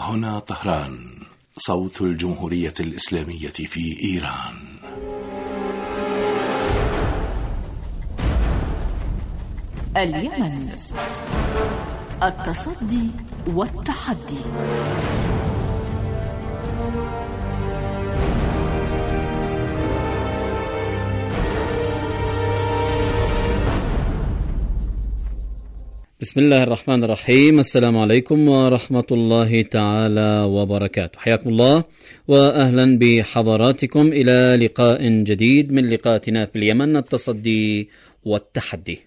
هنا طهران، صوت الجمهورية الإسلامية في إيران. اليمن، التصدي والتحدي. بسم الله الرحمن الرحيم. السلام عليكم ورحمة الله تعالى وبركاته. حياكم الله وأهلا بحضراتكم إلى لقاء جديد من لقاءاتنا في اليمن، التصدي والتحدي.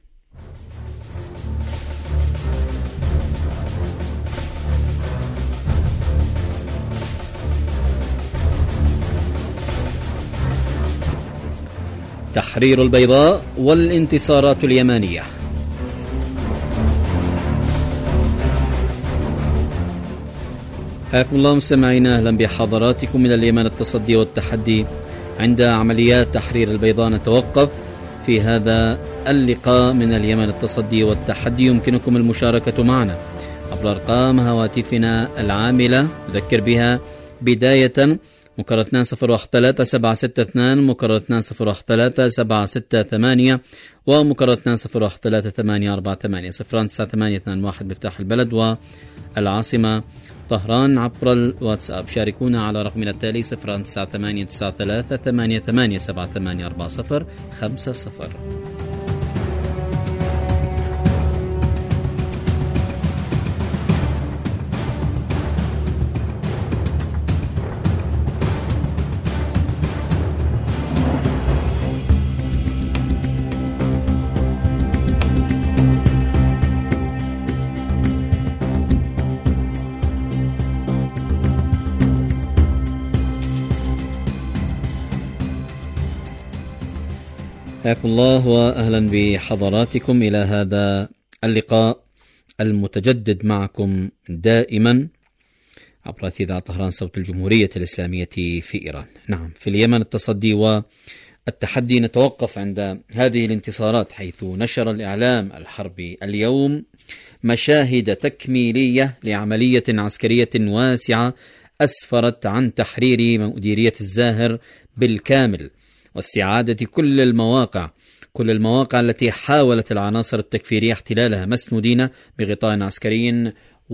تحرير البيضاء والانتصارات اليمانية. حياكم الله مستمعينا، أهلا بحضراتكم إلى اليمن، التصدي والتحدي. عند عمليات تحرير البيضاء نتوقف في هذا اللقاء من اليمن، التصدي والتحدي. يمكنكم المشاركة معنا عبر أرقام هواتفنا العاملة، نذكر بها بداية مكرر 201762 مكرر 201768 ومكرر 20173848 09821 مفتاح البلد والعاصمة طهران. عبر الواتساب شاركونا على رقمنا التالي 0989388784050. حياكم الله وأهلا بحضراتكم إلى هذا اللقاء المتجدد معكم دائما عبر إذاعة طهران، صوت الجمهورية الإسلامية في إيران. نعم، في اليمن التصدي والتحدي نتوقف عند هذه الانتصارات، حيث نشر الإعلام الحربي اليوم مشاهد تكميلية لعملية عسكرية واسعة أسفرت عن تحرير مديرية الزاهر بالكامل واستعادة كل المواقع التي حاولت العناصر التكفيرية احتلالها، مسنودين بغطاء عسكري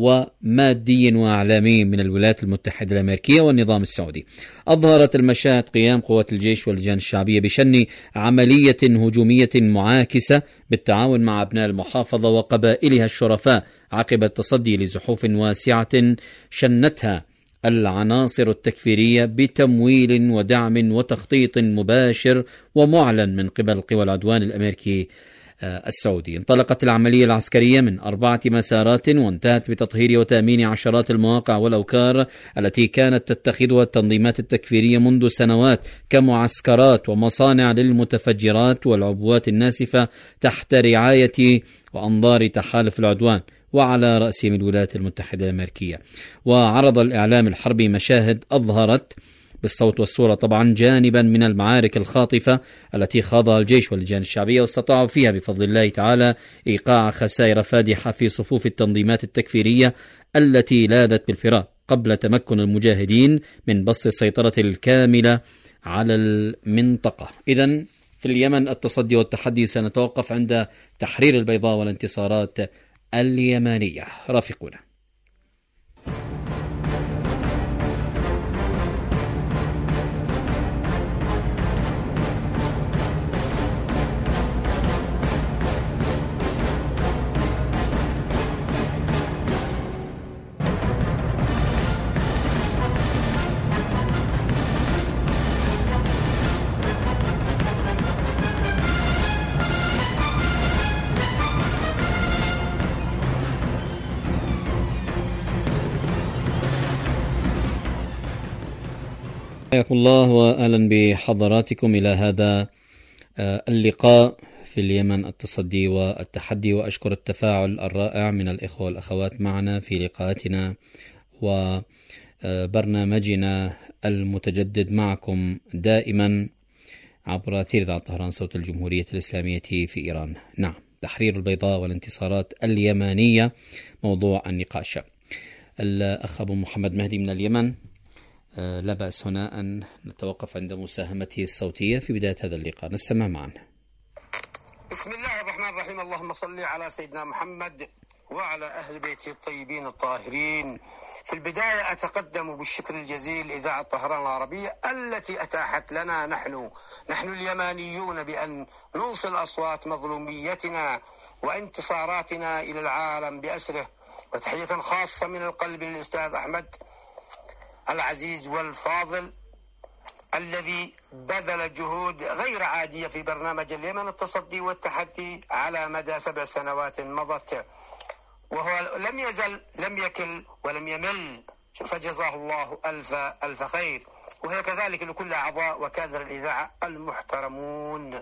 ومادي وإعلامي من الولايات المتحدة الأمريكية والنظام السعودي. أظهرت المشاهد قيام قوات الجيش واللجان الشعبية بشن عملية هجومية معاكسة بالتعاون مع أبناء المحافظة وقبائلها الشرفاء عقب التصدي لزحوف واسعة شنتها العناصر التكفيرية بتمويل ودعم وتخطيط مباشر ومعلن من قبل قوى العدوان الأمريكي السعودي. انطلقت العملية العسكرية من 4 مسارات وانتهت بتطهير وتأمين عشرات المواقع والأوكار التي كانت تتخذها التنظيمات التكفيرية منذ سنوات كمعسكرات ومصانع للمتفجرات والعبوات الناسفة تحت رعاية وأنظار تحالف العدوان وعلى رأسهم الولايات المتحدة الأمريكية. وعرض الإعلام الحربي مشاهد أظهرت بالصوت والصورة طبعا جانبا من المعارك الخاطفة التي خاضها الجيش واللجان الشعبية، واستطاعوا فيها بفضل الله تعالى إيقاع خسائر فادحة في صفوف التنظيمات التكفيرية التي لاذت بالفراق قبل تمكن المجاهدين من بسط السيطرة الكاملة على المنطقة. إذن في اليمن التصدي والتحدي سنتوقف عند تحرير البيضاء والانتصارات اليمانية. رافقونا. حياكم الله وأهلا بحضراتكم إلى هذا اللقاء في اليمن، التصدي والتحدي. وأشكر التفاعل الرائع من الإخوة والأخوات معنا في لقاءاتنا وبرنامجنا المتجدد معكم دائما عبر أثير إذاعة طهران، صوت الجمهورية الإسلامية في إيران. نعم، تحرير البيضاء والانتصارات اليمانية موضوع النقاش. الأخ أبو محمد مهدي من اليمن. لا بأس هنا أن نتوقف عند مساهمته الصوتية في بداية هذا اللقاء، نستمع معا. بسم الله الرحمن الرحيم. اللهم صل على سيدنا محمد وعلى أهل بيته الطيبين الطاهرين. في البداية أتقدم بالشكر الجزيل لإذاعة طهران العربية التي أتاحت لنا نحن اليمانيون بأن نوصل أصوات مظلوميتنا وانتصاراتنا إلى العالم بأسره. وتحية خاصة من القلب للأستاذ أحمد العزيز والفاضل الذي بذل جهود غير عادية في برنامج اليمن التصدي والتحدي على مدى 7 سنوات مضت، وهو لم يزل لم يكل ولم يمل، فجزاه الله ألف خير. وهي كذلك لكل أعضاء وكادر الإذاعة المحترمون.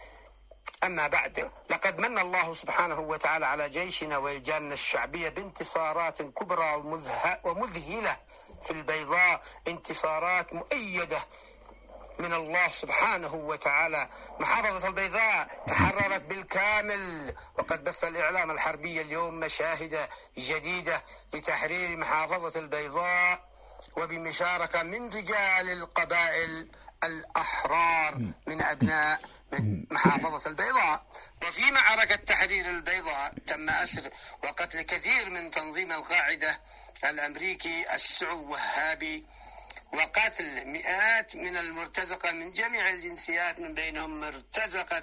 أما بعد، لقد من الله سبحانه وتعالى على جيشنا ورجالنا الشعبية بانتصارات كبرى ومذهلة في البيضاء، انتصارات مؤيدة من الله سبحانه وتعالى. محافظة البيضاء تحررت بالكامل، وقد بث الإعلام الحربي اليوم مشاهد جديدة لتحرير محافظة البيضاء وبمشاركة من رجال القبائل الأحرار من أبناء من محافظة البيضاء. وفي معركة تحرير البيضاء تم أسر وقتل كثير من تنظيم القاعدة الأمريكي السعو وهابي، وقتل مئات من المرتزقة من جميع الجنسيات، من بينهم مرتزقة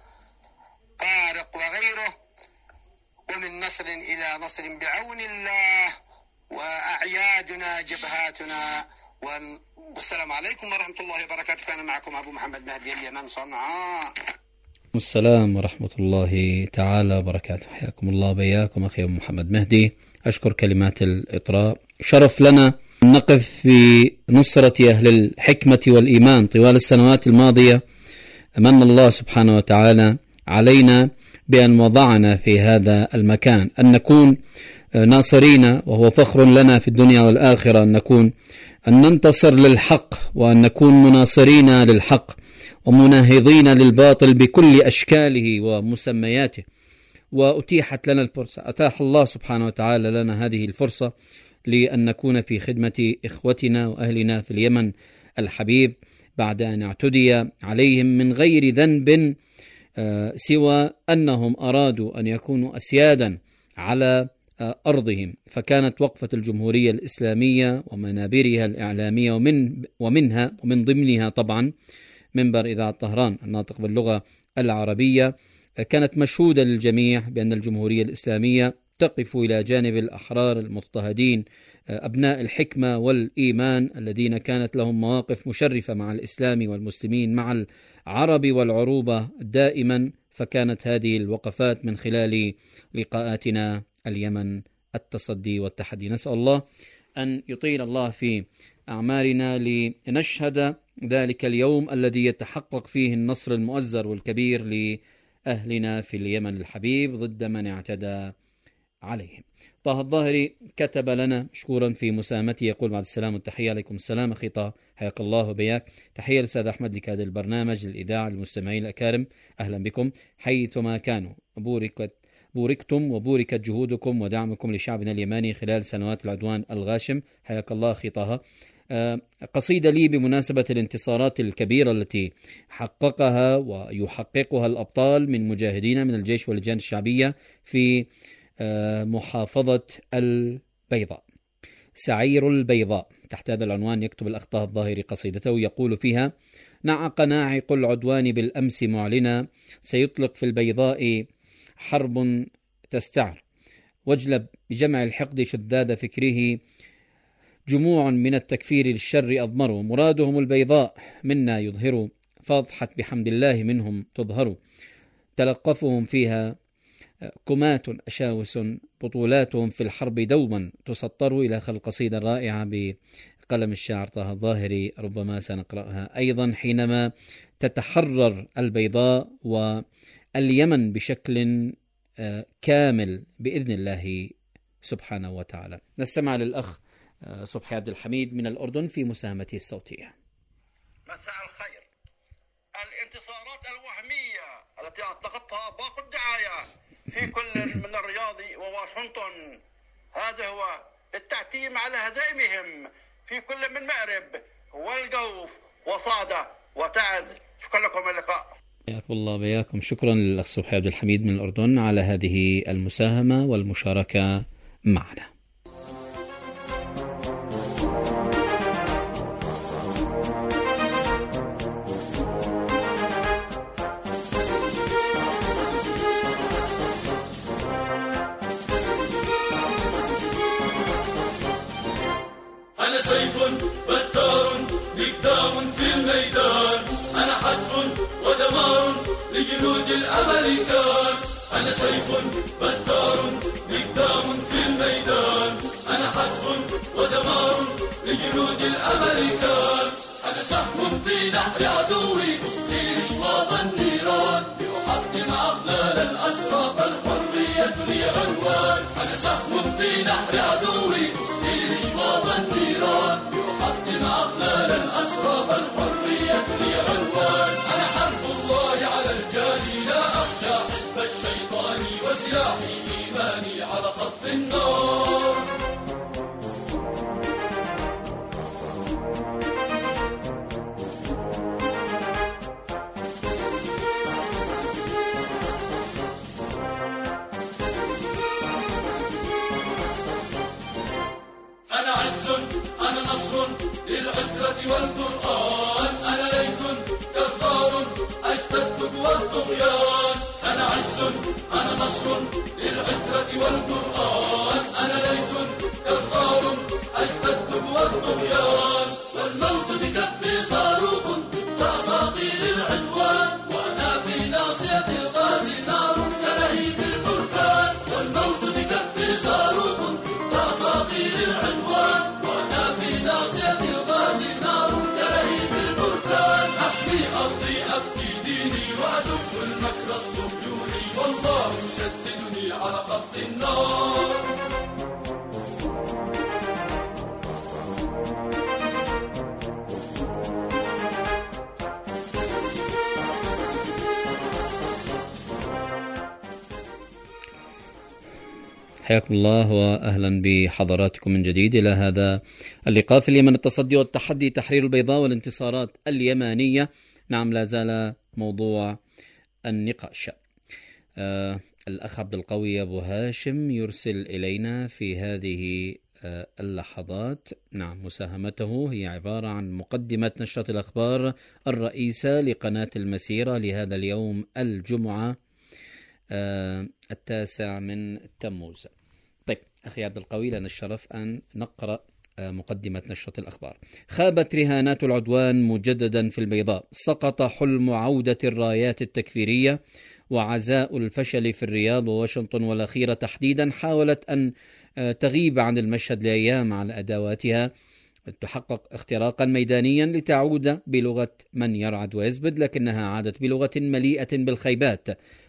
طارق وغيره، ومن نصر إلى نصر بعون الله، وأعيادنا جبهاتنا. والسلام عليكم ورحمة الله وبركاته. كان معكم أبو محمد مهدي اليمن صنعاء. السلام ورحمة الله تعالى وبركاته. حياكم الله بياكم أخي أبو محمد مهدي. أشكر كلمات الإطراء. شرف لنا نقف في نصرة أهل الحكمة والإيمان طوال السنوات الماضية. من الله سبحانه وتعالى علينا بأن وضعنا في هذا المكان، أن نكون ناصرين، وهو فخر لنا في الدنيا والآخرة أن ننتصر للحق، وأن نكون مناصرين للحق ومناهضين للباطل بكل أشكاله ومسمياته. وأتيحت لنا الفرصة، أتاح الله سبحانه وتعالى لنا هذه الفرصة لأن نكون في خدمة إخوتنا وأهلنا في اليمن الحبيب، بعد أن اعتدي عليهم من غير ذنب سوى أنهم أرادوا أن يكونوا أسيادا على أرضهم. فكانت وقفة الجمهورية الإسلامية ومنابرها الإعلامية ومن ضمنها طبعا منبر إذاعة طهران الناطق باللغة العربية، كانت مشهودة للجميع بأن الجمهورية الإسلامية تقف إلى جانب الأحرار المضطهدين أبناء الحكمة والإيمان الذين كانت لهم مواقف مشرفة مع الإسلام والمسلمين، مع العرب والعروبة دائما. فكانت هذه الوقفات من خلال لقاءاتنا اليمن التصدي والتحدي. نسأل الله أن يطيل الله في أعمارنا لنشهد ذلك اليوم الذي يتحقق فيه النصر المؤزر والكبير لأهلنا في اليمن الحبيب ضد من اعتدى عليهم. طه الظاهري كتب لنا مشكورا في مساهمته، يقول بعد السلام والتحية. عليكم السلام أخي طه، حياك الله وبياك. تحية للأستاذ أحمد لكاد البرنامج، للإذاعة، للمستمعين الأكارم، أهلا بكم حيثما كانوا. بوركتم وبوركت جهودكم ودعمكم لشعبنا اليماني خلال سنوات العدوان الغاشم. حياك الله أخي طه. قصيدة لي بمناسبة الانتصارات الكبيرة التي حققها ويحققها الأبطال من مجاهدين من الجيش واللجان الشعبية في محافظة البيضاء. سعير البيضاء، تحت هذا العنوان يكتب الأخ طه الظاهري قصيدته، يقول فيها: نعق ناعق العدوان بالأمس معلنا، سيطلق في البيضاء حرب تستعر، واجلب بجمع الحقد شداد فكره، جموع من التكفير للشر أضمروا، مرادهم البيضاء منا يظهروا، فاضحت بحمد الله منهم تظهر، تلقفهم فيها كمات أشاوس، بطولاتهم في الحرب دوما تسطر. إلى آخر القصيدة الرائعة بقلم الشاعر طه الظاهري، ربما سنقرأها أيضا حينما تتحرر البيضاء واليمن بشكل كامل بإذن الله سبحانه وتعالى. نستمع للأخ صبحي عبد الحميد من الأردن في مساهمته الصوتية. مساء الخير. الانتصارات الوهمية التي أطلقتها باقي الدعاية في كل من الرياض وواشنطن، هذا هو التعتيم على هزائمهم في كل من مأرب والجوف وصعدة وتعز. شكرا لكم، اللقاء. حياكم الله وبياكم. شكرا للأخ صبحي عبد الحميد من الأردن على هذه المساهمة والمشاركة معنا. أنا سيف بتار مقدام في الميدان، أنا حتف ودمار لجنود الأمريكان. أنا سيف بتار مقدام في الميدان، أنا حتف ودمار لجنود الأمريكان. أنا سهم في نحر عدوي أسقي إشواط النيران، لأحطم أغلال الأسرى فالحرية لي عنوان. أنا سهم في نحر عدوي أسقي إشواط النيران، لأحطم أغلال الأسرى فالحرية لي عنوان. أنا حرب الله على الجاني، لا أخشى حزب الشيطان، وسلاحي إيماني على خط النار. أنا عز أنا نصر للعترة والقرآن، أنا ليث كفار أشتد والطغيان. أنا عز أنا نصر للعترة والقرآن، أنا ليث كفار أشتد والطغيان. والموت بكفي صاروخ كأساطير العدوان، وأنا في ناصية الغازي نار كلهيب البركان. والموت بكفي صاروخ كأساطير العدوان، وأنا في ناصية الغازي نار كلهيب البركان. أحمي أرضي أبكي ديني وأدب المكر الصهيوني، والله يسددني على خط النار. حياكم الله وأهلا بحضراتكم من جديد إلى هذا اللقاء في اليمن، التصدي والتحدي، تحرير البيضاء والانتصارات اليمانية. نعم، لا زال موضوع النقاش. الأخ عبد القوي أبو هاشم يرسل إلينا في هذه اللحظات. نعم، مساهمته هي عبارة عن مقدمة نشرة الأخبار الرئيسة لقناة المسيرة لهذا اليوم الجمعة 9 من تموز. طيب أخي عبد القوي، لنا الشرف أن نقرأ مقدمة نشرة الأخبار. خابت رهانات العدوان مجددا في البيضاء، سقط حلم عودة الرايات التكفيرية، وعزاء الفشل في الرياض وواشنطن والأخيرة تحديدا حاولت أن تغيب عن المشهد لأيام على أدواتها، تحقق اختراقا ميدانيا لتعود بلغة من يرعد ويزبد، لكنها عادت بلغة مليئة بالخيبات،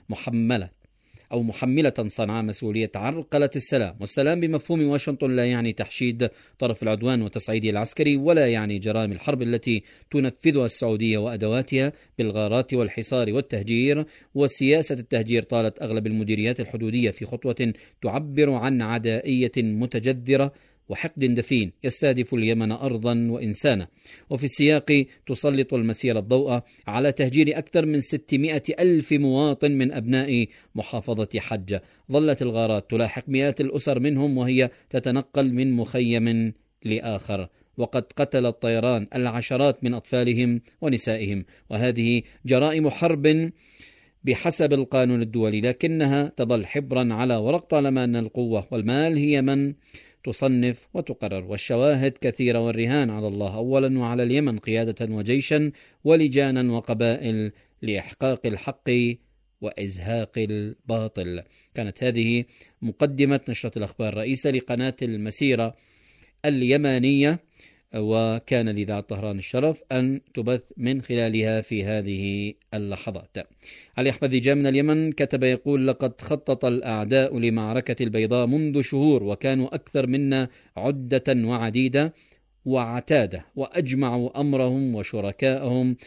محملة صنعاء مسؤولية عرقلة السلام. والسلام بمفهوم واشنطن لا يعني تحشيد طرف العدوان وتصعيده العسكري، ولا يعني جرائم الحرب التي تنفذها السعودية وأدواتها بالغارات والحصار والتهجير. وسياسة التهجير طالت أغلب المديريات الحدودية في خطوة تعبر عن عدائية متجذرة وحقد دفين يستهدف اليمن أرضا وإنسانا. وفي السياق تسلط المسيرة الضوء على تهجير أكثر من 600 ألف مواطن من أبناء محافظة حجة. ظلت الغارات تلاحق مئات الأسر منهم وهي تتنقل من مخيم لآخر، وقد قتل الطيران العشرات من أطفالهم ونسائهم. وهذه جرائم حرب بحسب القانون الدولي، لكنها تظل حبرا على ورق طالما أن القوة والمال هي من تصنف وتقرر. والشواهد كثيرة، والرهان على الله أولا وعلى اليمن قيادة وجيشا ولجانا وقبائل لإحقاق الحق وإزهاق الباطل. كانت هذه مقدمة نشرة الأخبار الرئيسة لقناة المسيرة اليمانية، وكان لإذاعة طهران الشرف أن تبث من خلالها في هذه اللحظات. علي أحمد ذيجان من اليمن كتب يقول: لقد خطط الأعداء لمعركة البيضاء منذ شهور، وكانوا أكثر منا عدة وعديدة، وعتاده، وأجمعوا أمرهم وشركائهم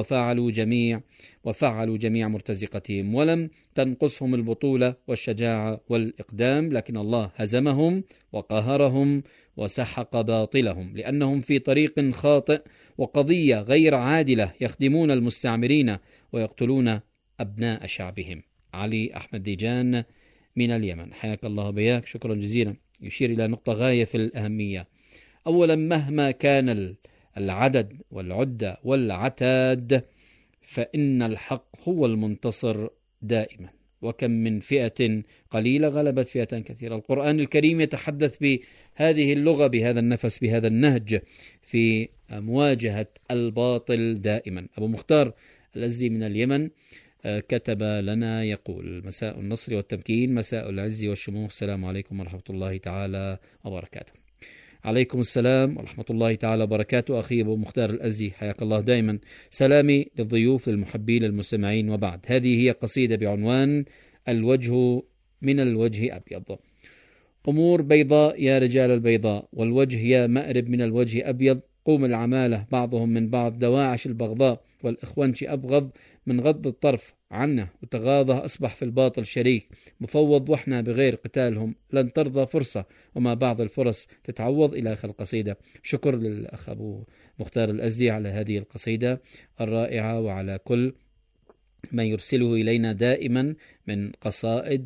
وفعلوا جميع مرتزقتهم، ولم تنقصهم البطولة والشجاعة والإقدام، لكن الله هزمهم وقهرهم وسحق باطلهم، لأنهم في طريق خاطئ وقضية غير عادلة، يخدمون المستعمرين ويقتلون أبناء شعبهم. علي أحمد ديجان من اليمن، حياك الله بياك، شكرا جزيلا. يشير إلى نقطة غاية في الأهمية. أولا، مهما كان العدد والعدة والعتاد فإن الحق هو المنتصر دائما، وكم من فئة قليلة غلبت فئة كثيرة. القرآن الكريم يتحدث بهذه اللغة، بهذا النفس، بهذا النهج في مواجهة الباطل دائما. أبو مختار الأزي من اليمن كتب لنا يقول: مساء النصر والتمكين، مساء العز والشموخ، السلام عليكم ورحمة الله تعالى وبركاته. عليكم السلام ورحمة الله تعالى وبركاته. أخي أبو مختار الأزي، حياك الله دائما. سلامي للضيوف للمحبين للمستمعين، وبعد. هذه هي قصيدة بعنوان الوجه من الوجه أبيض. أمور بيضاء يا رجال البيضاء، والوجه يا مأرب من الوجه أبيض. قوم العمالة بعضهم من بعض، دواعش البغضاء، والإخوانش أبغض من غض الطرف عنه، وتغاضى أصبح في الباطل شريك مفوض، وإحنا بغير قتالهم لن ترضى فرصة، وما بعض الفرص تتعوض. إلى آخر القصيدة. شكر للأخ أبو مختار الأزدي على هذه القصيدة الرائعة، وعلى كل ما يرسله إلينا دائما من قصائد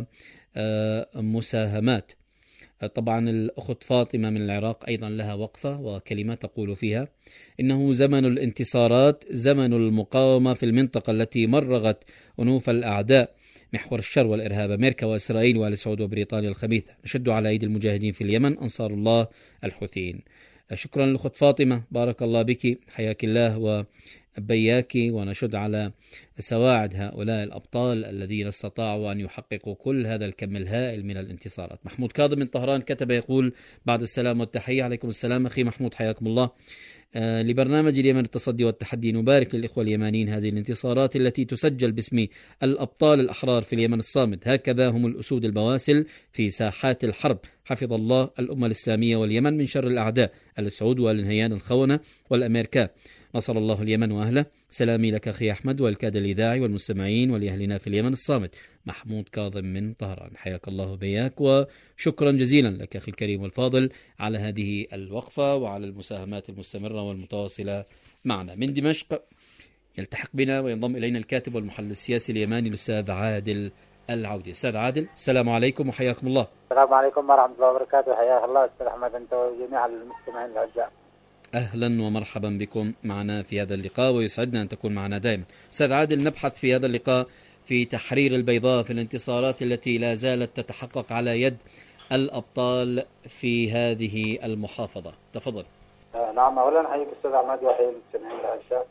ومساهمات. طبعا الأخت فاطمة من العراق أيضا لها وقفة وكلمة تقول فيها: إنه زمن الانتصارات، زمن المقاومة في المنطقة التي مرغت أنوف الأعداء، محور الشر والإرهاب، أمريكا وإسرائيل وآل سعود وبريطانيا الخبيثة. نشد على أيدي المجاهدين في اليمن، أنصار الله الحوثيين. شكرا للأخت فاطمة، بارك الله بك، حياك الله وبياك. ونشد على سواعد هؤلاء الأبطال الذين استطاعوا أن يحققوا كل هذا الكم الهائل من الانتصارات. محمود كاظم من طهران كتب يقول: بعد السلام والتحية. عليكم السلام أخي محمود، حياكم الله. لبرنامج اليمن التصدي والتحدي، نبارك للإخوة اليمانيين هذه الانتصارات التي تسجل باسم الأبطال الأحرار في اليمن الصامد. هكذا هم الأسود البواسل في ساحات الحرب. حفظ الله الأمة الإسلامية واليمن من شر الأعداء، السعود والنهيان الخونة والأمريكان. نصر الله اليمن وأهله. سلامي لك أخي أحمد والكاد الإذاعي والمستمعين ولأهلنا في اليمن الصامد. محمود كاظم من طهران، حياك الله بياك، وشكرا جزيلا لك أخي الكريم والفاضل على هذه الوقفة وعلى المساهمات المستمرة والمتواصلة معنا. من دمشق يلتحق بنا وينضم إلينا الكاتب والمحلل السياسي اليماني الأستاذ عادل العودي. أستاذ عادل، السلام عليكم وحياكم الله. السلام عليكم ورحمة الله وبركاته، حياك الله أستاذ أحمد أنت وجميع المستمعين الأعزاء. أهلا ومرحبا بكم معنا في هذا اللقاء، ويسعدنا أن تكون معنا دائما. أستاذ عادل، نبحث في هذا اللقاء في تحرير البيضاء، في الانتصارات التي لا زالت تتحقق على يد الأبطال في هذه المحافظة. تفضل. نعم، أولا حييك أستاذ أحمد وحيي المستمعين الأعزاء،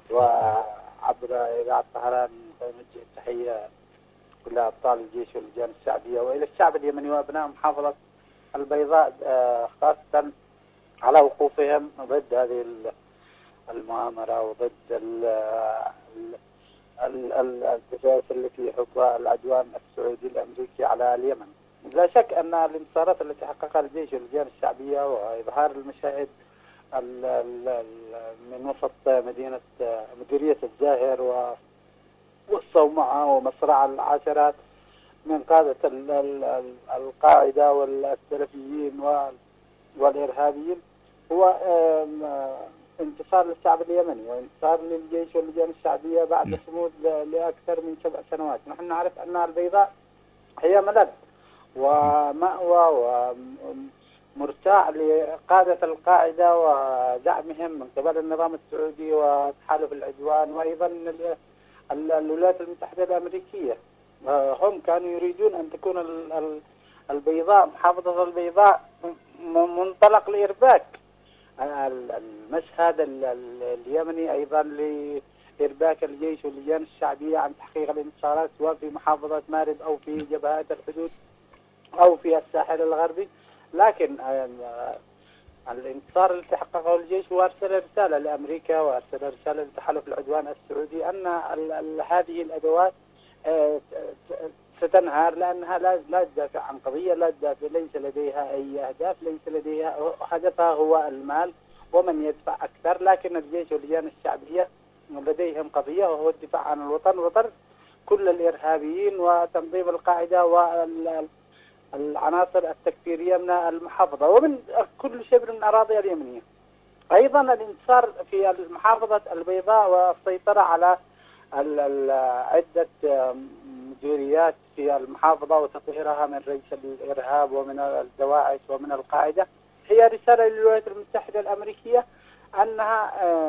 وعبر إذاعة طهران نوجه التحية كل أبطال الجيش واللجان الشعبية وإلى الشعب اليمني وأبناء محافظة البيضاء، خاصة على وقوفهم ضد هذه المؤامرة وضد الدسائس التي يحقها العدوان السعودي الأمريكي على اليمن. لا شك أن الانتصارات التي حققها الجيش واللجان الشعبية وإظهار المشاهد من وسط مديرية الزاهر والصومعة ومصرع العاشرات من قادة القاعدة والسلفيين والإرهابيين هو انتصار للشعب اليمني وانتصار للجيش واللجان الشعبية بعد صمود لأكثر من 7 سنوات. نحن نعرف أن البيضاء هي ملذ ومأوى ومرتاع لقادة القاعدة ودعمهم من قبل النظام السعودي وتحالف العدوان، وأيضا الولايات المتحدة الأمريكية. هم كانوا يريدون أن تكون البيضاء، محافظة البيضاء، منطلق لإرباك المشهد اليمني، أيضا لإرباك الجيش واللجان الشعبية عن تحقيق الانتصارات سواء في محافظة مارب أو في جبهات الحدود أو في الساحل الغربي. لكن الانتصار الذي حققه الجيش وأرسل رسالة لأمريكا وأرسل رسالة لتحالف العدوان السعودي أن هذه الأدوات ستنهار لأنها لا تدافع عن قضية، لا تدافع، ليس لديها أي أهداف، ليس لديها هدفها هو المال ومن يدفع أكثر. لكن الجيش واللجان الشعبية لديهم قضية وهو الدفاع عن الوطن وطرد كل الإرهابيين وتنظيم القاعدة والعناصر التكفيرية من المحافظة ومن كل شبر من الأراضي اليمنية. أيضا الانتصار في المحافظة البيضاء والسيطرة على عدة مديريات في المحافظة وتطهيرها من رجس الإرهاب ومن الدواعش ومن القاعدة هي رسالة للولايات المتحدة الأمريكية أنها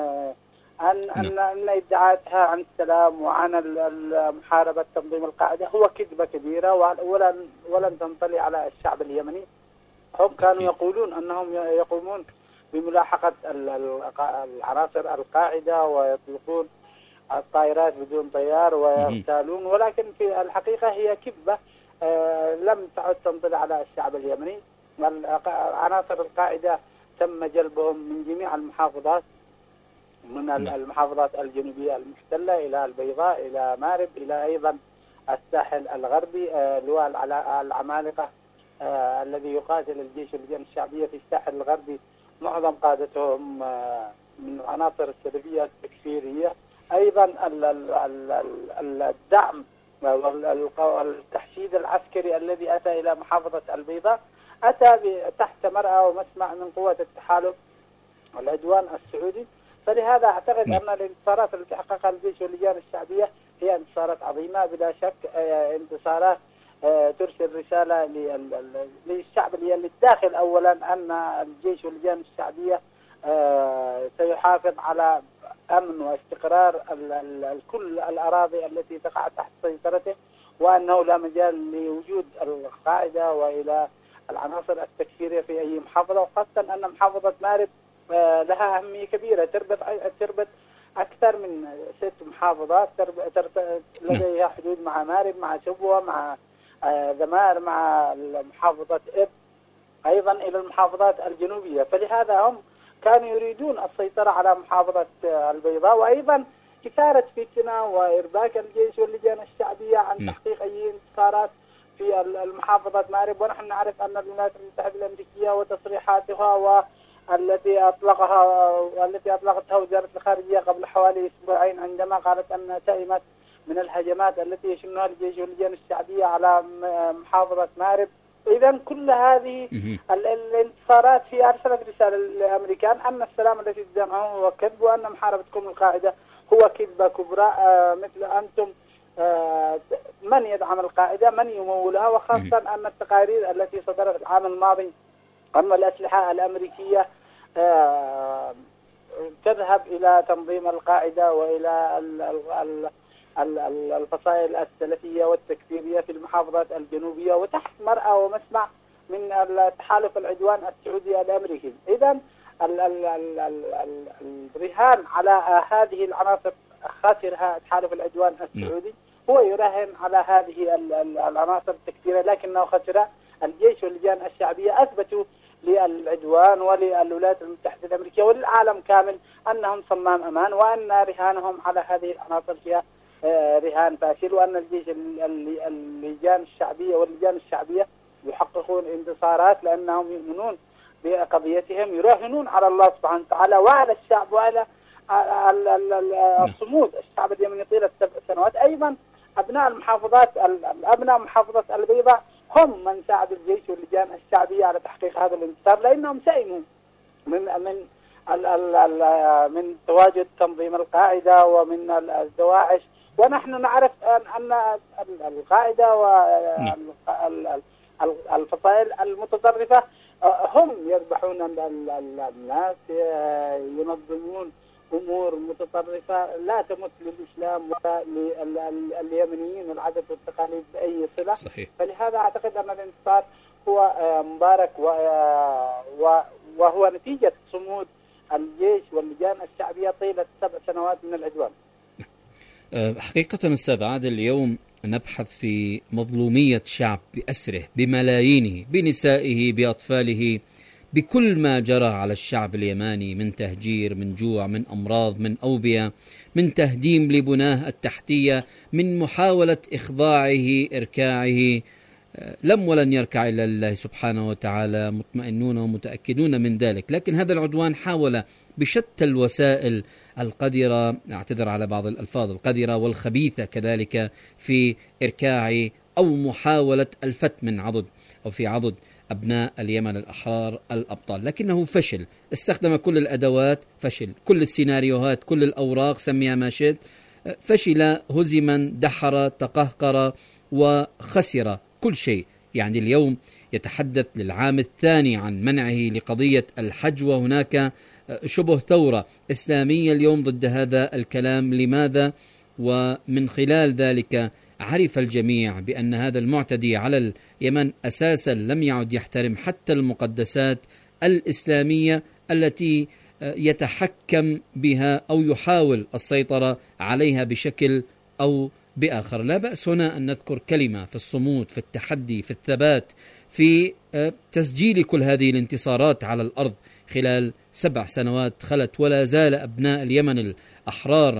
أن ادعاءاتها عن السلام وعن محاربة تنظيم القاعدة هو كذبة كبيرة ولن تنطلي على الشعب اليمني. هم كانوا يقولون أنهم يقومون بملاحقة العناصر القاعدة ويطلقون الطائرات بدون طيار ويغتالون، ولكن في الحقيقة هي كذبة لم تعد تنطلي على الشعب اليمني. عناصر القاعدة تم جلبهم من جميع المحافظات، من المحافظات الجنوبية المحتلة إلى البيضاء إلى مارب إلى أيضا الساحل الغربي. لواء العمالقة الذي يقاتل الجيش واللجان الشعبية في الساحل الغربي معظم قادتهم من العناصر السلفية التكفيرية. أيضا الدعم والتحشيد العسكري الذي أتى إلى محافظة البيضاء أتى تحت مرأى ومسمع من قوة التحالف والعدوان السعودي. فلهذا أعتقد أن الانتصارات التي حققها الجيش واللجان الشعبية هي انتصارات عظيمة بلا شك، انتصارات ترسل رسالة للشعب للداخل أولا أن الجيش واللجان الشعبية سيحافظ على أمن واستقرار كل الأراضي التي تقع تحت سيطرته، وأنه لا مجال لوجود القاعدة وإلى العناصر التكفيرية في أي محافظة، وخاصة أن محافظة مارب لها أهمية كبيرة، تربط أكثر من 6 محافظات، لديها حدود مع مارب مع شبوة مع ذمار مع محافظة إب أيضا إلى المحافظات الجنوبية. فلهذا هم كانوا يريدون السيطرة على محافظة البيضاء وأيضا إثارة فتنة وإرباك الجيش واللجان الشعبية عن تحقيق أي انتصارات في المحافظة مارب. ونحن نعرف أن الولايات المتحدة الأمريكية وتصريحاتها والتي أطلقتها وزارة الخارجية قبل حوالي أسبوعين عندما قالت أن تئمت من الهجمات التي يشنها الجيش واللجان الشعبية على محافظة مارب. إذن كل هذه الانتصارات هي أرسلت رسالة للأمريكان أن السلام الذي تدعمه هو كذب، وأن محاربتكم القاعدة هو كذبة كبرى، مثل أنتم من يدعم القاعدة من يمولها. وخاصة أن التقارير التي صدرت العام الماضي أن الأسلحة الأمريكية تذهب إلى تنظيم القاعدة وإلى الفصائل السلفية والتكفيرية في المحافظات الجنوبية وتحت مرأى ومسمع من التحالف العدوان السعودي الأمريكي. إذن الرهان على هذه العناصر خاسرها تحالف العدوان السعودي هو يراهن على هذه العناصر التكفيرية، لكنه خسر الجيش واللجان الشعبية. أثبتوا للعدوان وللولايات المتحدة الأمريكية وللعالم كامل أنهم صمام أمان، وأن رهانهم على هذه العناصر هي رهان فاشل، وأن الجيش اللجان الشعبية واللجان الشعبية يحققون انتصارات لأنهم يؤمنون بقضيتهم، يراهنون على الله سبحانه وتعالى وعلى الشعب وعلى الصمود الشعب اليمني طيلة 7 سنوات. أيضا أبناء محافظة البيضاء هم من ساعد الجيش واللجان الشعبية على تحقيق هذا الانتصار، لأنهم سئموا من تواجد تنظيم القاعدة ومن الدواعش. ونحن نعرف أن القاعدة والفصائل المتطرفة هم يذبحون الناس، ينظمون أمور متطرفة لا تمت للإسلام ولا لليمنيين والعادات والتقاليد بأي صلة. صحيح. فلهذا أعتقد أن الانتصار هو مبارك وهو نتيجة صمود الجيش واللجان الشعبية طيلة 7 سنوات من العدوان. حقيقة أستاذ عادل، اليوم نبحث في مظلومية شعب بأسره بملايينه، بنسائه، بأطفاله، بكل ما جرى على الشعب اليماني من تهجير، من جوع، من أمراض، من أوبئة، من تهديم لبناه التحتية، من محاولة إخضاعه، إركاعه. لم ولن يركع إلا لله سبحانه وتعالى، مطمئنون ومتأكدون من ذلك. لكن هذا العدوان حاول بشتى الوسائل القذرة، أعتذر على بعض الألفاظ، القذرة والخبيثة كذلك، في إركاع أو محاولة الفت من عضد أو في عضد أبناء اليمن الأحرار الأبطال، لكنه فشل. استخدم كل الأدوات، فشل. كل السيناريوهات، كل الأوراق، سميها ما شئت، فشل. هزما، دحر، تقهقر وخسر كل شيء. يعني اليوم يتحدث للعام الثاني عن منعه لقضية الحج، وهناك شبه ثورة إسلامية اليوم ضد هذا الكلام. لماذا؟ ومن خلال ذلك عرف الجميع بأن هذا المعتدي على اليمن أساسا لم يعد يحترم حتى المقدسات الإسلامية التي يتحكم بها أو يحاول السيطرة عليها بشكل أو بآخر. لا بأس هنا أن نذكر كلمة في الصمود، في التحدي، في الثبات، في تسجيل كل هذه الانتصارات على الأرض خلال 7 سنوات خلت، ولا زال أبناء اليمن الأحرار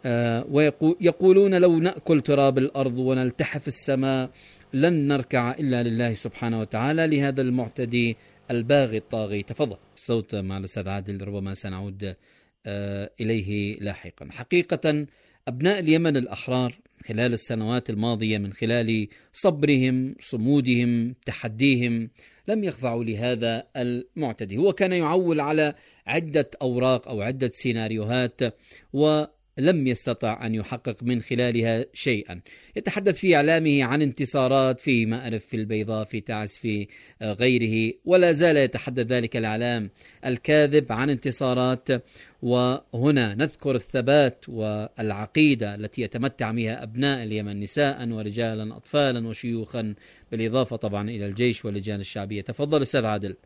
ويقولون لو نأكل تراب الأرض ونلتحف السماء لن نركع إلا لله سبحانه وتعالى لهذا المعتدي الباغي الطاغي. تفضل الصوت مع الأستاذ عادل، ربما سنعود إليه لاحقا. حقيقة أبناء اليمن الأحرار خلال السنوات الماضية من خلال صبرهم، صمودهم، تحديهم، لم يخضعوا لهذا المعتدي. هو كان يعول على عدة أوراق أو عدة سيناريوهات ولم يستطع أن يحقق من خلالها شيئا. يتحدث في إعلامه عن انتصارات في مأرب، في البيضاء، في تعز، في غيره، ولا زال يتحدث ذلك الإعلام الكاذب عن انتصارات. وهنا نذكر الثبات والعقيدة التي يتمتع بها أبناء اليمن، نساء ورجالا، أطفالا وشيوخا، بالإضافة طبعا إلى الجيش واللجان الشعبية. تفضل أستاذ عادل.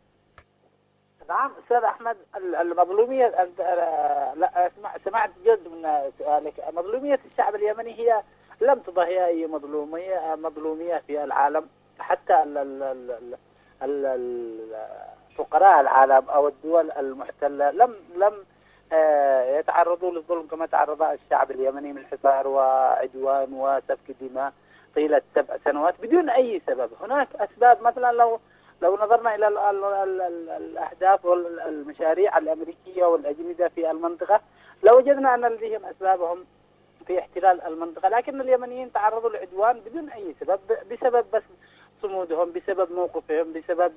نعم أستاذ أحمد، المظلومية، لا سمعت جزء من سؤالك. مظلومية الشعب اليمني هي لم تضاهي أي مظلومية في العالم. حتى فقراء العالم أو الدول المحتلة لم يتعرضوا للظلم كما تعرض الشعب اليمني من حصار وعدوان وسفك دماء طيلة 7 سنوات بدون أي سبب. هناك أسباب، مثلا لو نظرنا إلى الأهداف والمشاريع الأمريكية والأجندة في المنطقة لوجدنا أن لديهم أسبابهم في احتلال المنطقة، لكن اليمنيين تعرضوا لعدوان بدون أي سبب، بسبب بس صمودهم، بسبب موقفهم، بسبب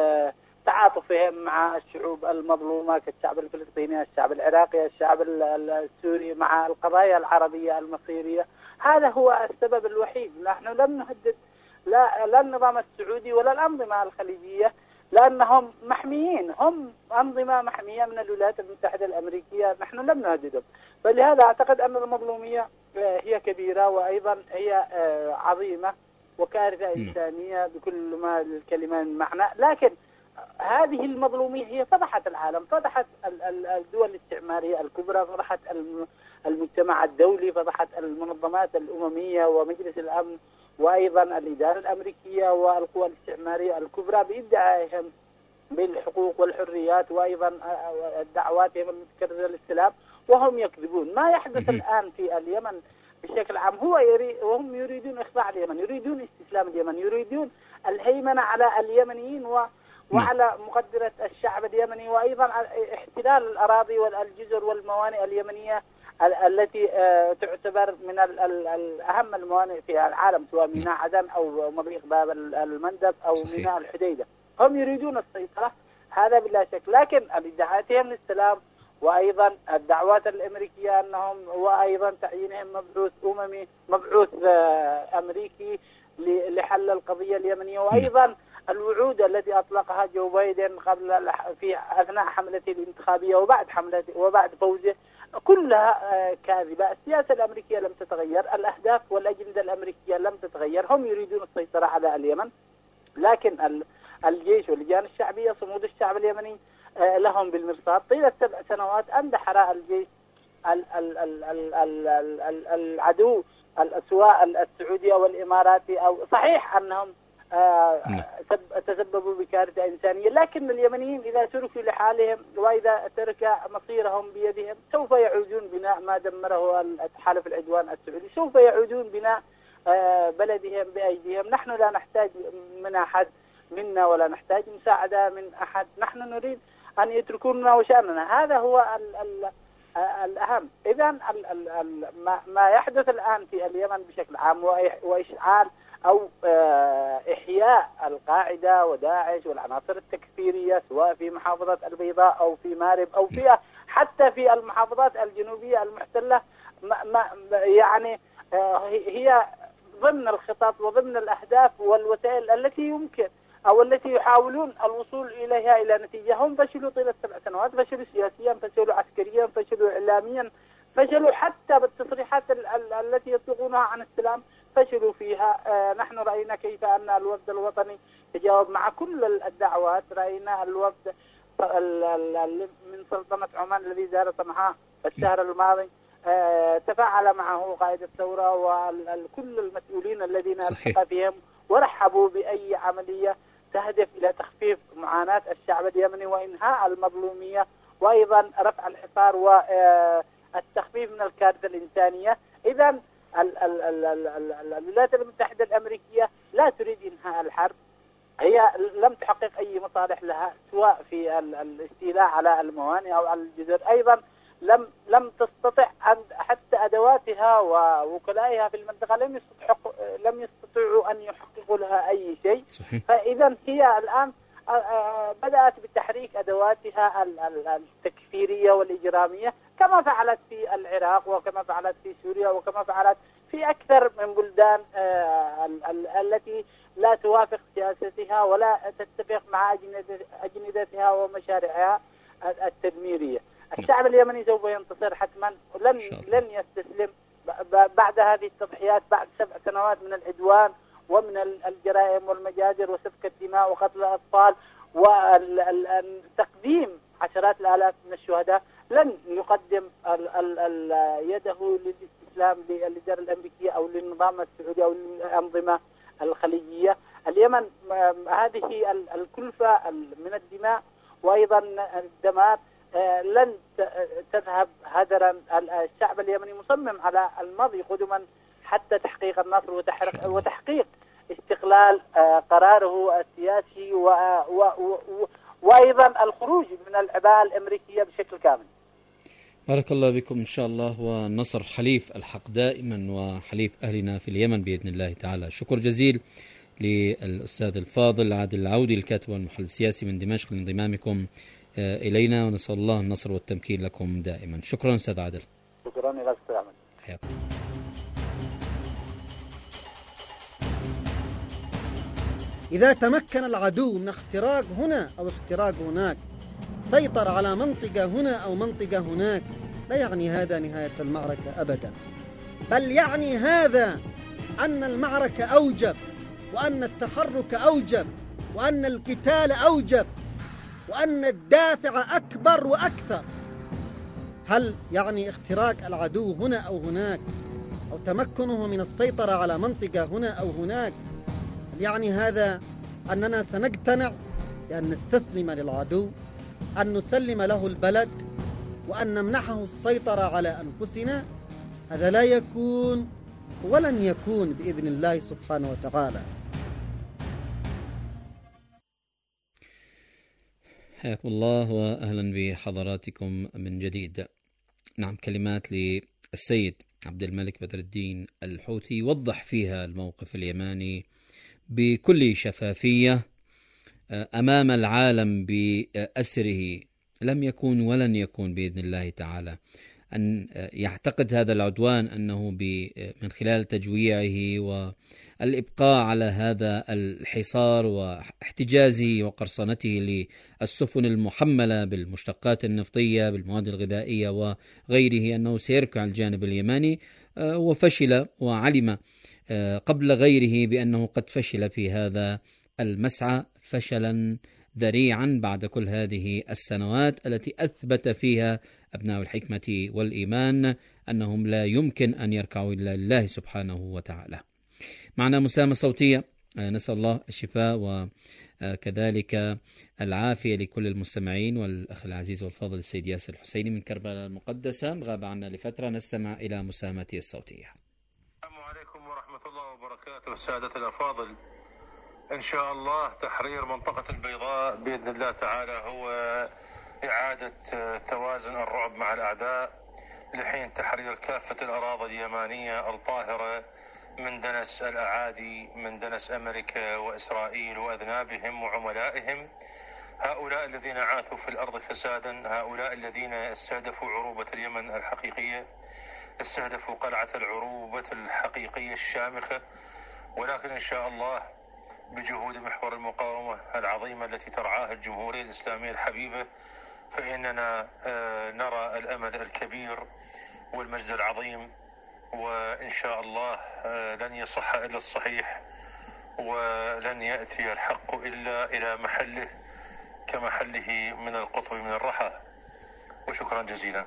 تعاطفهم مع الشعوب المظلومة كالشعب الفلسطيني، الشعب العراقي، الشعب السوري، مع القضايا العربية المصيرية. هذا هو السبب الوحيد. نحن لم نهدد لا النظام السعودي ولا الأنظمة الخليجية، لأنهم محميين، هم أنظمة محمية من الولايات المتحدة الأمريكية، نحن لم نهددهم. فلهذا أعتقد أن المظلومية هي كبيرة، وأيضا هي عظيمة وكارثة إنسانية بكل ما الكلمة من معنى. لكن هذه المظلومية هي فضحت العالم، فضحت الدول الاستعمارية الكبرى، فضحت المجتمع الدولي، فضحت المنظمات الأممية ومجلس الأمن، وأيضا الإدارة الأمريكية والقوى الاستعمارية الكبرى بإدعائهم بالحقوق والحريات، وأيضا دعواتهم المتكررة للسلام، وهم يكذبون. ما يحدث الآن في اليمن بشكل عام وهم يريدون إخضاع اليمن، يريدون استسلام اليمن، يريدون الهيمنة على اليمنيين وعلى مقدرة الشعب اليمني، وأيضا احتلال الأراضي والجزر والموانئ اليمنية التي تعتبر من أهم الموانئ في العالم، سواء ميناء عدن أو مضيق باب المندب أو صحيح. ميناء الحديدة. هم يريدون السيطرة، هذا بلا شك. لكن ادعاءاتهم للسلام، وأيضا الدعوات الأمريكية أنهم، وأيضا تعيينهم مبعوث أمريكي لحل القضية اليمنية، وأيضا الوعود التي أطلقها جو بايدن قبل في أثناء حملته الانتخابية وبعد فوزه، كلها كاذبة. السياسة الأمريكية لم تتغير، الأهداف والأجندة الأمريكية لم تتغير. هم يريدون السيطرة على اليمن، لكن الجيش واللجان الشعبية، صمود الشعب اليمني لهم بالمرصاد. طيلة 7 سنوات أندحر الجيش العدو، سواء السعودي أو الإماراتي، أو صحيح أنهم تسببوا بكارثة إنسانية. لكن اليمنيين إذا تركوا لحالهم وإذا ترك مصيرهم بيدهم سوف يعودون بناء ما دمره التحالف العدوان السعودي، سوف يعودون بناء بلدهم بأيديهم. نحن لا نحتاج من أحد منا ولا نحتاج مساعدة من أحد، نحن نريد أن يتركونا وشأننا، هذا هو الأهم. إذن ما يحدث الآن في اليمن بشكل عام وإشعال أو إحياء القاعدة وداعش والعناصر التكفيرية سواء في محافظة البيضاء أو في مارب أو في حتى في المحافظات الجنوبية المحتلة، يعني هي ضمن الخطط وضمن الأهداف والوسائل التي يمكن أو التي يحاولون الوصول إليها إلى نتيجة. هم فشلوا طيلة 7 سنوات، فشلوا سياسيا، فشلوا عسكريا، فشلوا إعلاميا، فشلوا حتى بالتصريحات التي يطلقونها عن السلام فشلوا فيها. نحن رأينا كيف أن الوفد الوطني تجاوب مع كل الدعوات. رأينا الوفد من سلطنة عمان الذي زار صنعاء الشهر الماضي تفاعل معه قائد الثورة وكل المسؤولين الذين التقى بهم ورحبوا بأي عملية تهدف إلى تخفيف معاناة الشعب اليمني وإنهاء المظلومية وأيضا رفع الحصار والتخفيف من الكارثة الإنسانية. إذن الولايات المتحدة الأمريكية لا تريد إنهاء الحرب، هي لم تحقق أي مصالح لها سواء في الاستيلاء على الموانئ أو على الجزر. أيضا لم تستطع حتى أدواتها ووكلائها في المنطقة لم يستطيعوا أن يحققوا لها أي شيء. فإذا هي الآن بدأت بتحريك أدواتها التكفيرية والإجرامية كما فعلت في العراق وكما فعلت في سوريا وكما فعلت في أكثر من بلدان التي لا توافق سياستها ولا تتفق مع أجندتها ومشاريعها التدميرية. الشعب اليمني سوف ينتصر حتما، لن يستسلم بعد هذه التضحيات، بعد 7 سنوات من العدوان ومن الجرائم والمجازر وسفك الدماء وقتل الأطفال وتقديم عشرات الآلاف من الشهداء. لن يقدم يده للاستسلام للجار الأمريكية أو للنظام السعودي أو للأنظمة الخليجية. اليمن هذه الكلفة من الدماء وأيضا الدمار لن تذهب هدرا. الشعب اليمني مصمم على المضي قدما حتى تحقيق النصر وتحقيق استقلال قراره السياسي وأيضا الخروج من العباءة الأمريكية بشكل كامل. بارك الله بكم إن شاء الله، والنصر حليف الحق دائما وحليف أهلنا في اليمن بإذن الله تعالى. شكر جزيل للأستاذ الفاضل عادل العودي الكاتب والمحلل السياسي من دمشق لانضمامكم إلينا، ونسأل الله النصر والتمكين لكم دائما. شكرا أستاذ عادل. شكرا لك أستاذ أحمد. حياكم. إذا تمكن العدو من اختراق هنا أو اختراق هناك، سيطر على منطقة هنا أو منطقة هناك، لا يعني هذا نهاية المعركة أبدا، بل يعني هذا أن المعركة أوجب، وأن التحرك أوجب، وأن القتال أوجب، وأن الدافع أكبر وأكثر. هل يعني اختراق العدو هنا أو هناك أو تمكنه من السيطرة على منطقة هنا أو هناك، يعني هذا أننا سنقتنع بأن نستسلم للعدو، أن نسلم له البلد وأن نمنحه السيطرة على أنفسنا؟ هذا لا يكون ولن يكون بإذن الله سبحانه وتعالى. حياكم الله وأهلا بحضراتكم من جديد. نعم، كلمات للسيد عبد الملك بدر الدين الحوثي يوضح فيها الموقف اليماني بكل شفافية أمام العالم بأسره. لم يكون ولن يكون بإذن الله تعالى أن يعتقد هذا العدوان أنه من خلال تجويعه والإبقاء على هذا الحصار واحتجازه وقرصنته للسفن المحملة بالمشتقات النفطية بالمواد الغذائية وغيره أنه سيركع الجانب اليماني، وفشل وعلم قبل غيره بأنه قد فشل في هذا المسعى فشلا ذريعا بعد كل هذه السنوات التي أثبت فيها أبناء الحكمة والإيمان أنهم لا يمكن أن يركعوا إلا لله سبحانه وتعالى. معنا مسامة صوتية نسأل الله الشفاء وكذلك العافية لكل المستمعين. والأخ العزيز والفاضل السيد ياسر الحسيني من كربلاء المقدسة غاب عنا لفترة، نستمع إلى مساهمته الصوتية. السلام عليكم ورحمة الله وبركاته. السادة الأفاضل، إن شاء الله تحرير منطقة البيضاء بإذن الله تعالى هو إعادة توازن الرعب مع الأعداء لحين تحرير كافة الأراضي اليمانية الطاهرة من دنس الأعادي، من دنس أمريكا وإسرائيل وأذنابهم وعملائهم، هؤلاء الذين عاثوا في الأرض فسادا، هؤلاء الذين استهدفوا عروبة اليمن الحقيقية، استهدفوا قلعة العروبة الحقيقية الشامخة. ولكن إن شاء الله بجهود محور المقاومة العظيمة التي ترعاها الجمهورية الإسلامية الحبيبة، فإننا نرى الأمل الكبير والمجد العظيم، وإن شاء الله لن يصح إلا الصحيح، ولن يأتي الحق إلا إلى محله كمحله من القطب من الرحى. وشكرا جزيلا.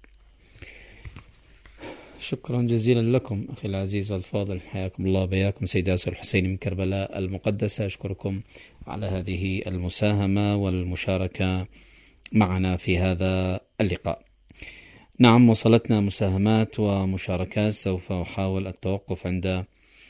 شكرا جزيلا لكم أخي العزيز والفاضل، حياكم الله بياكم سيد ياسر الحسيني من كربلاء المقدسة. أشكركم على هذه المساهمة والمشاركة معنا في هذا اللقاء. نعم، وصلتنا مساهمات ومشاركات، سوف أحاول التوقف عند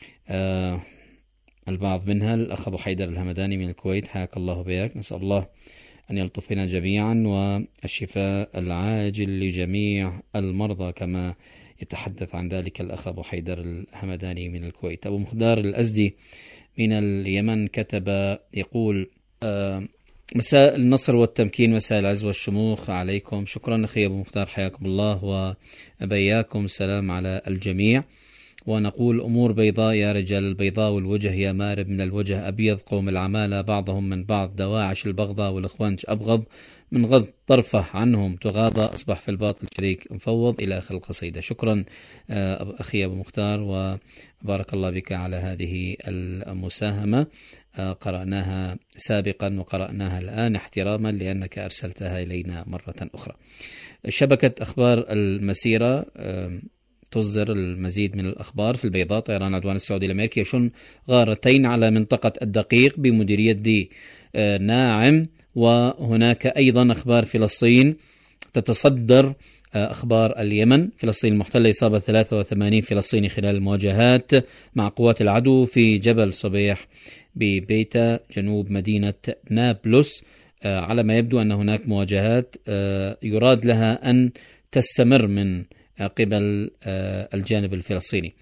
البعض منها. الأخ أبو حيدر الهمداني من الكويت، حياك الله بياك، نسأل الله أن يلطف بنا جميعا والشفاء العاجل لجميع المرضى كما يتحدث عن ذلك الأخ أبو حيدر الهمداني من الكويت. أبو مخدار الأزدي من اليمن كتب يقول: مساء النصر والتمكين، مساء العز والشموخ عليكم. شكرا أخي أبو مختار، حياكم الله وبياكم، سلام على الجميع. ونقول: أمور بيضاء يا رجال البيضاء، والوجه يا مارب من الوجه أبيض، قوم العمالة بعضهم من بعض، دواعش البغضاء والإخوان أبغض من غض طرفه عنهم تغاضى، أصبح في الباطل شريك مفوض، إلى آخر القصيدة. شكرا أخي أبو مختار، وبارك الله بك على هذه المساهمة. قرأناها سابقا وقرأناها الآن احتراما لأنك أرسلتها إلينا مرة أخرى. شبكة أخبار المسيرة تصدر المزيد من الأخبار. في البيضاء، طيران عدوان السعودي الأمريكي يشن غارتين على منطقة الدقيق بمديرية ذي ناعم. وهناك أيضا أخبار فلسطين تتصدر أخبار اليمن. فلسطين المحتلة إصابة 83 فلسطيني خلال المواجهات مع قوات العدو في جبل صبيح ببيتا جنوب مدينة نابلس. على ما يبدو أن هناك مواجهات يراد لها أن تستمر من قبل الجانب الفلسطيني.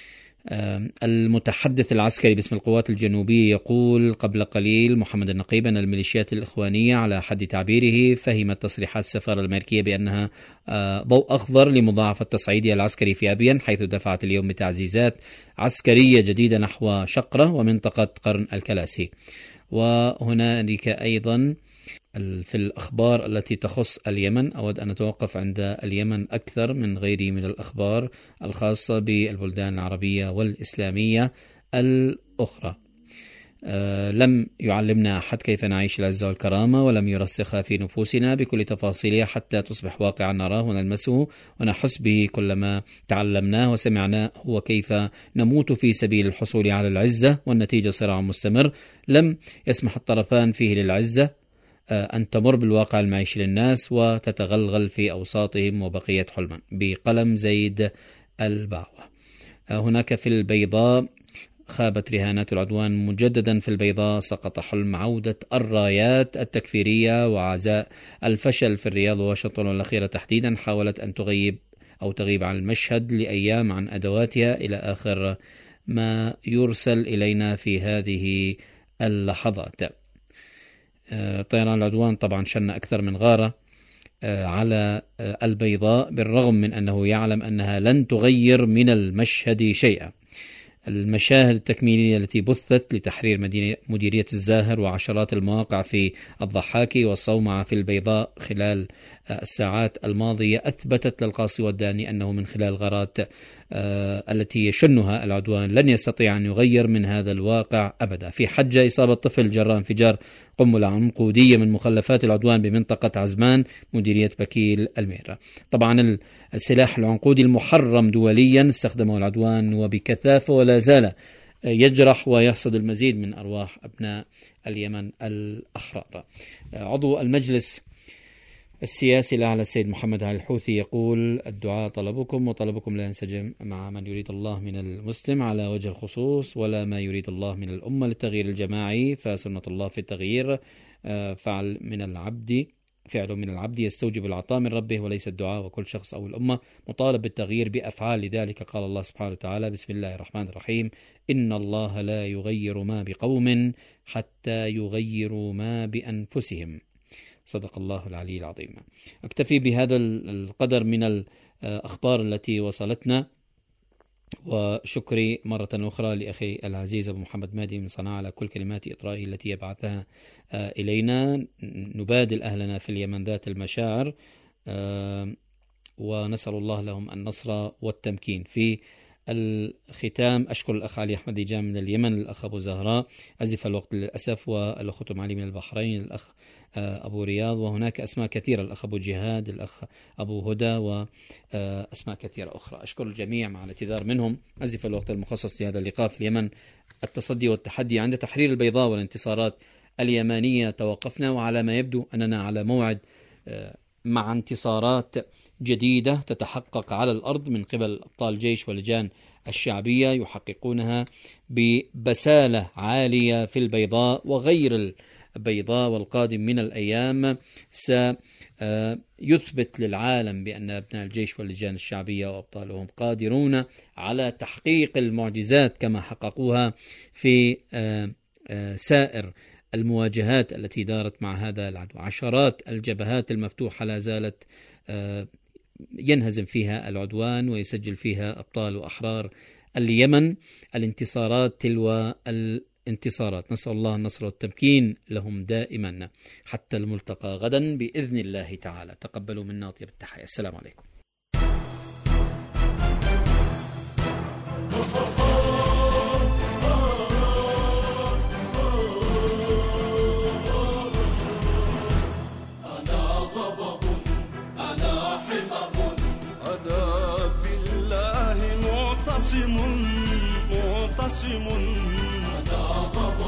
المتحدث العسكري باسم القوات الجنوبية يقول قبل قليل محمد النقيب أن الميليشيات الإخوانية على حد تعبيره فهمت تصريحات السفارة الأمريكية بأنها ضوء أخضر لمضاعفة تصعيدها العسكري في أبين، حيث دفعت اليوم بتعزيزات عسكرية جديدة نحو شقرة ومنطقة قرن الكلاسي. وهنالك أيضا في الأخبار التي تخص اليمن، أود أن أتوقف عند اليمن أكثر من غيره من الأخبار الخاصة بالبلدان العربية والإسلامية الأخرى. لم يعلمنا أحد كيف نعيش العزة والكرامة، ولم يرسخها في نفوسنا بكل تفاصيلها حتى تصبح واقعا نراه ونلمسه ونحس به. كلما تعلمناه وسمعناه هو كيف نموت في سبيل الحصول على العزة، والنتيجة صراع مستمر لم يسمح الطرفان فيه للعزة أن تمر بالواقع المعيشي للناس وتتغلغل في أوساطهم وبقية حلما. بقلم زيد البعوة. هناك في البيضاء خابت رهانات العدوان مجددا. في البيضاء سقط حلم عودة الرايات التكفيرية وعزاء الفشل في الرياض وواشنطن الأخيرة تحديدا حاولت أن تغيب عن المشهد لأيام عن أدواتها، إلى آخر ما يرسل إلينا في هذه اللحظات. طيران العدوان طبعا شن أكثر من غارة على البيضاء، بالرغم من أنه يعلم أنها لن تغير من المشهد شيئا. المشاهد التكميلية التي بثت لتحرير مديرية الزاهر وعشرات المواقع في الضحاكي والصومعة في البيضاء خلال الساعات الماضية أثبتت للقاصي والداني أنه من خلال الغارات التي يشنها العدوان لن يستطيع أن يغير من هذا الواقع أبدا. في حجة إصابة طفل جراء انفجار قنبلة عنقودية من مخلفات العدوان بمنطقة عزمان مديرية بكيل الميرة. طبعا السلاح العنقودي المحرم دوليا استخدمه العدوان وبكثافة ولا زال يجرح ويحصد المزيد من أرواح أبناء اليمن الأحرار. عضو المجلس السياسي الأعلى السيد محمد علي الحوثي يقول: الدعاء طلبكم، وطلبكم لا ينسجم مع من يريد الله من المسلم على وجه الخصوص، ولا ما يريد الله من الأمة للتغيير الجماعي، فسنة الله في التغيير فعل من العبد يستوجب العطاء من ربه وليس الدعاء، وكل شخص أو الأمة مطالب بالتغيير بأفعال. لذلك قال الله سبحانه وتعالى: بسم الله الرحمن الرحيم: إن الله لا يغير ما بقوم حتى يغيروا ما بأنفسهم. صدق الله العلي العظيم. أكتفي بهذا القدر من الأخبار التي وصلتنا، وشكري مرة أخرى لأخي العزيز أبو محمد مهدي من صنعاء على كل كلمات إطرائه التي يبعثها إلينا. نبادل أهلنا في اليمن ذات المشاعر، ونسأل الله لهم النصر والتمكين. في الختام أشكر الأخ علي أحمد جام من اليمن، الأخ أبو زهراء، أزف الوقت للأسف، والأخ علي من البحرين، الأخ أبو رياض، وهناك أسماء كثيرة، الأخ أبو جهاد، الأخ أبو هدى، وأسماء كثيرة أخرى. أشكر الجميع مع الاعتذار منهم. أزف الوقت المخصص لهذا اللقاء في اليمن. التصدي والتحدي عند تحرير البيضاء والانتصارات اليمانية توقفنا، وعلى ما يبدو أننا على موعد مع انتصارات جديدة تتحقق على الأرض من قبل أبطال الجيش واللجان الشعبية، يحققونها ببسالة عالية في البيضاء وغير البيضاء. والقادم من الأيام سيثبت للعالم بأن أبناء الجيش واللجان الشعبية وأبطالهم قادرون على تحقيق المعجزات كما حققوها في سائر المواجهات التي دارت مع هذا العدو. عشرات الجبهات المفتوحة لا زالت ينهزم فيها العدوان ويسجل فيها أبطال وأحرار اليمن الانتصارات تلو الانتصارات. نسأل الله النصر والتمكين لهم دائما حتى الملتقى غدا بإذن الله تعالى. تقبلوا منا طيب التحية. السلام عليكم. معتصم أنا غضب